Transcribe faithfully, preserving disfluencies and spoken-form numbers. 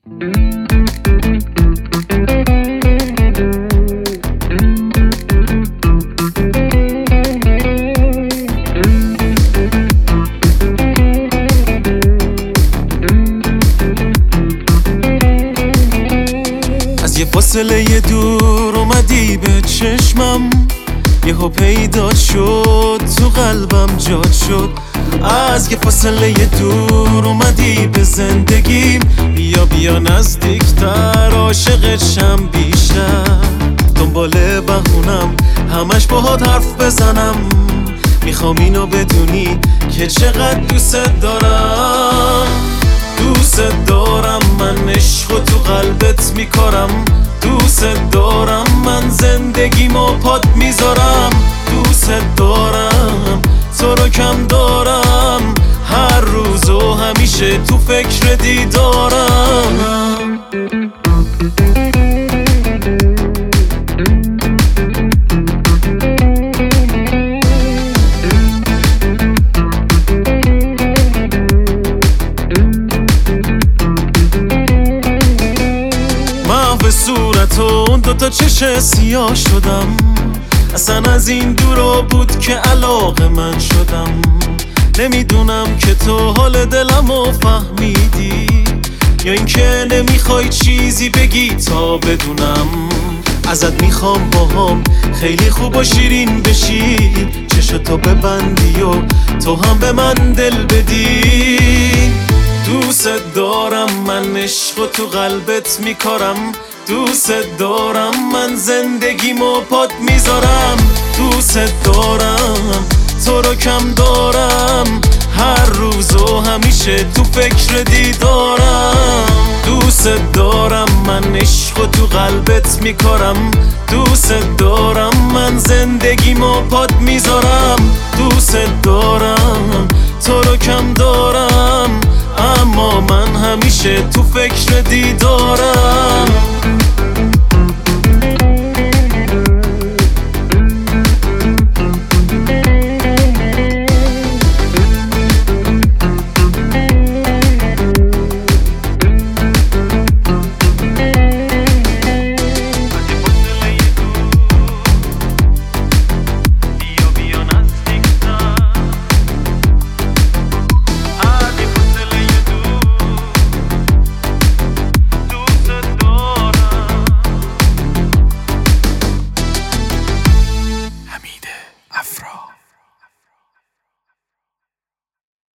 از یه فاصله دور اومدی به چشمم، یهو پیدا شد تو قلبم جات شد. از یه فاصله دور اومدی به زندگیم، بیا بیا نزدیکتر عاشقت شم بیشتر. دنبال بهونم همش باهات حرف بزنم، میخوام اینو بدونی که چقدر دوست دارم. دوست دارم من عشقو تو قلبت میکارم، دوست دارم من زندگیمو پات میذارم. دوست دارم تو رو کم دارم، هر روز و همیشه تو فکر دیدارم. محو صورت و اون دوتا چش سیاه شدم، اصلا از این دورا بود که علاقه من شدم. نمیدونم که تو حال دلمو فهمیدی یا اینکه نمیخوای چیزی بگی تا بدونم. ازت میخوام باهام خیلی خوب و شیرین بشی، چشتو ببندی و تو هم به من دل بدی. دوست دارم من عشقو تو قلبت میکارم، دوست دارم من زندگیمو پات میذارم. دوست دارم تو رو کم دارم، هر روز و همیشه تو فکر دیدارم. دوست دارم من عشقو تو قلبت میکارم، دوست دارم من زندگیمو پات میذارم. دوست دارم تو رو کم دارم، اما من همیشه تو فکر دیدارم.